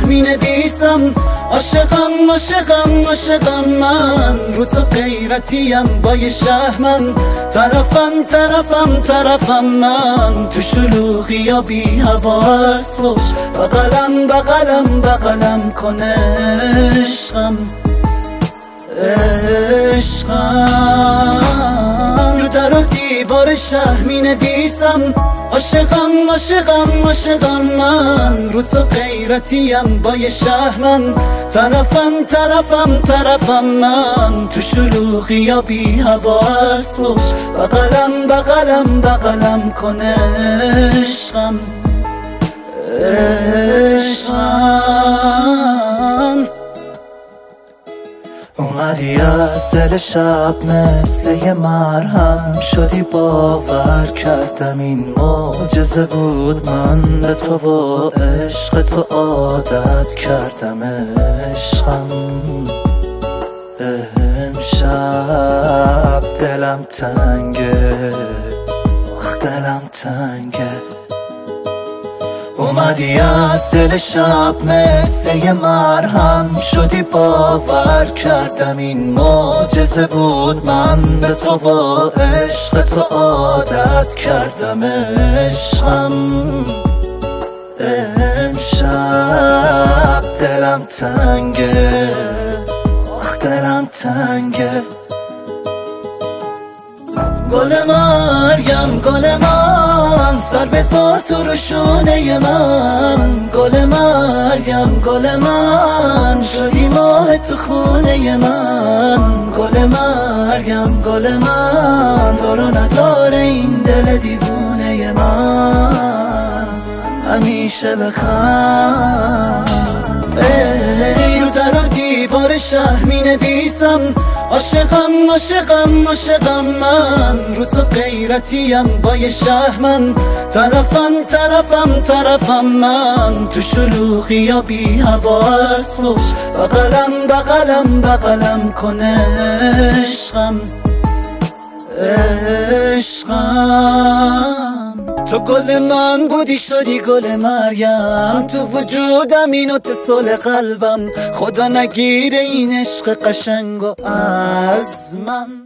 می نویسم عاشقم عاشقم عاشقم من، رو تو غیرتیم با یه شهرمن، طرفم طرفم طرفم من، تو شلوغی یا بی حواس باش، بغلم بغلم بغلم کن عشقم عشقم. رو در و دیوار شهر می نویسم عاشقم عاشقم عاشقم من، رو تو غیرتیم با یه شهرمن، طرفم طرفم طرفم من، تو شلوغی یا بی حواس باش، بغلم بغلم بغلم کن عشقم عشقم. اومدی از دل شب مثل یه مرهم، شدی باور کردم این معجزه بود، من به تو و عشق تو عادت کردم عشقم. امشب دلم تنگه دلم تنگه، اومدی از دل شب مثل یه مرهم، شدی باور کردم این معجزه بود، من به تو و عشق تو عادت کردم عشقم. امشب دلم تنگه دلم تنگه. گل مریم گل من، سر بذار تو روشونه من، گل مریم گل من، شدی ماه تو خونه من، گل مریم گل من، دارو نداره این دل دیوونه من، همیشه بخند. رو در و دیوار شهر می نویسم عاشقم عاشقم عاشقم من، رو تو غیرتیم با یه شهرمن، طرفم طرفم طرفم من، تو شلوغی یا بی حواس باش، بغلم بغلم بغلم کن عشقم عشقم. تو گل من بودی شدی گل مریم، تو وجودم این اتصال قلبم، خدا نگیره این عشق قشنگو از من.